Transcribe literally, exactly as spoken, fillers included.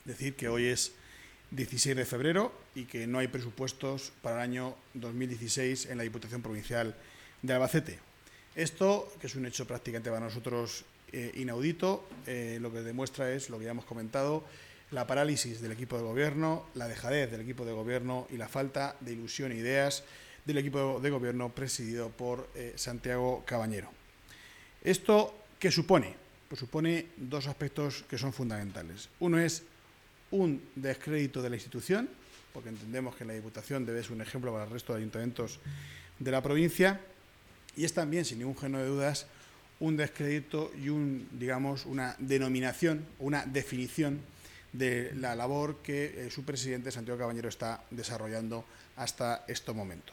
Decir que hoy es dieciséis de febrero y que no hay presupuestos para el año dos mil dieciséis en la Diputación Provincial de Albacete. Esto, que es un hecho prácticamente para nosotros eh, inaudito, eh, lo que demuestra es lo que ya hemos comentado, la parálisis del equipo de gobierno, la dejadez del equipo de gobierno y la falta de ilusión e ideas del equipo de gobierno presidido por eh, Santiago Cabañero. ¿Esto qué supone? Pues supone dos aspectos que son fundamentales. Uno es un descrédito de la institución, porque entendemos que la Diputación debe ser un ejemplo para el resto de ayuntamientos de la provincia, y es también, sin ningún género de dudas, un descrédito y un, digamos, una denominación, una definición de la labor que eh, su presidente, Santiago Cabañero, está desarrollando hasta estos momentos.